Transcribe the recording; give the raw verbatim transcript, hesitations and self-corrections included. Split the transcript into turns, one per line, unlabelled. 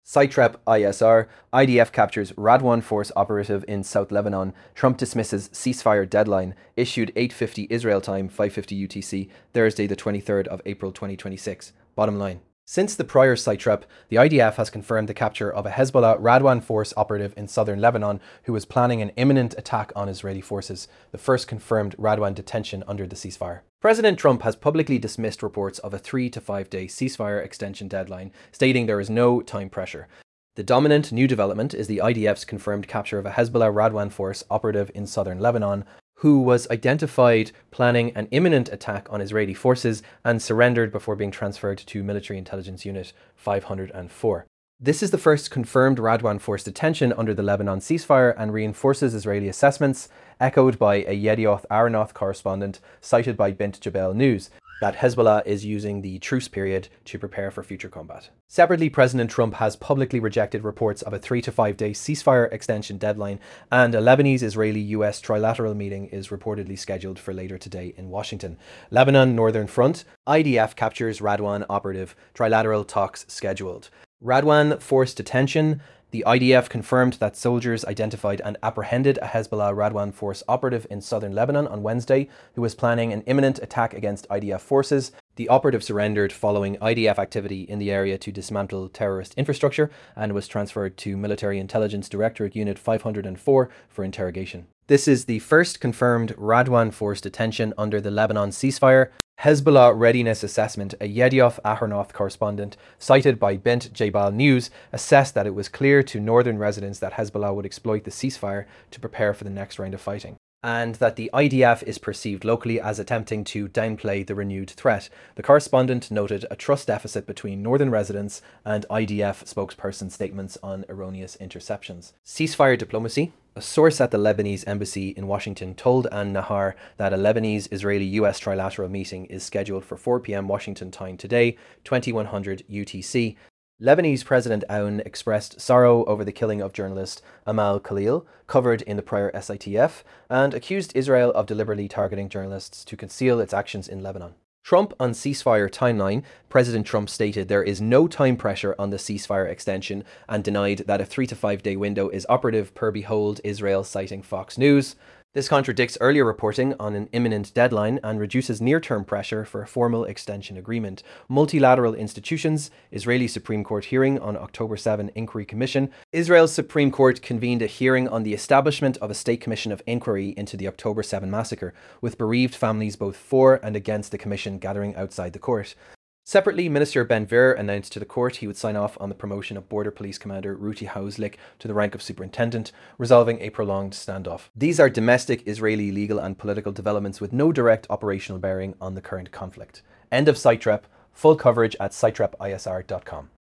Sitrep I S R, I D F captures Radwan force operative in South Lebanon, Trump dismisses ceasefire deadline, issued eight fifty Israel time, five fifty U T C, Thursday the twenty-third of April twenty twenty-six. Bottom line. Since the prior Sitrep, the I D F has confirmed the capture of a Hezbollah Radwan force operative in southern Lebanon who was planning an imminent attack on Israeli forces, the first confirmed Radwan detention under the ceasefire. President Trump has publicly dismissed reports of a three to five day ceasefire extension deadline, stating there is no time pressure. The dominant new development is the I D F's confirmed capture of a Hezbollah Radwan force operative in southern Lebanon, who was identified planning an imminent attack on Israeli forces and surrendered before being transferred to Military Intelligence Unit five hundred four. This is the first confirmed Radwan force detention under the Lebanon ceasefire and reinforces Israeli assessments, echoed by a Yedioth Ahronoth correspondent cited by Bint Jabel News, that Hezbollah is using the truce period to prepare for future combat. Separately, President Trump has publicly rejected reports of a three to five day ceasefire extension deadline, and a Lebanese-Israeli-U S trilateral meeting is reportedly scheduled for later today in Washington. Lebanon Northern Front, I D F captures Radwan operative, trilateral talks scheduled. Radwan force detention. The I D F confirmed that soldiers identified and apprehended a Hezbollah Radwan force operative in southern Lebanon on Wednesday who was planning an imminent attack against I D F forces. The operative surrendered following I D F activity in the area to dismantle terrorist infrastructure and was transferred to Military Intelligence Directorate Unit five hundred four for interrogation. This is the first confirmed Radwan force detention under the Lebanon ceasefire. Hezbollah Readiness Assessment, a Yedioth Ahronoth correspondent cited by Bint Jabal News, assessed that it was clear to northern residents that Hezbollah would exploit the ceasefire to prepare for the next round of fighting, and that the I D F is perceived locally as attempting to downplay the renewed threat. The correspondent noted a trust deficit between northern residents and I D F spokesperson statements on erroneous interceptions. Ceasefire diplomacy. A source at the Lebanese embassy in Washington told An Nahar that a Lebanese-Israeli-U S trilateral meeting is scheduled for four p m Washington time today, twenty-one hundred U T C. Lebanese President Aoun expressed sorrow over the killing of journalist Amal Khalil, covered in the prior S I T F, and accused Israel of deliberately targeting journalists to conceal its actions in Lebanon. Trump on ceasefire timeline. President Trump stated there is no time pressure on the ceasefire extension and denied that a three to five day window is operative per Behold Israel, citing Fox News. This contradicts earlier reporting on an imminent deadline and reduces near-term pressure for a formal extension agreement. Multilateral institutions. Israeli Supreme Court hearing on October seventh Inquiry Commission. Israel's Supreme Court convened a hearing on the establishment of a state commission of inquiry into the October seventh massacre, with bereaved families both for and against the commission gathering outside the court. Separately, Minister Ben-Gvir announced to the court he would sign off on the promotion of Border Police Commander Ruti Hauslik to the rank of superintendent, resolving a prolonged standoff. These are domestic Israeli legal and political developments with no direct operational bearing on the current conflict. End of Sitrep. Full coverage at sitrep I S R dot com.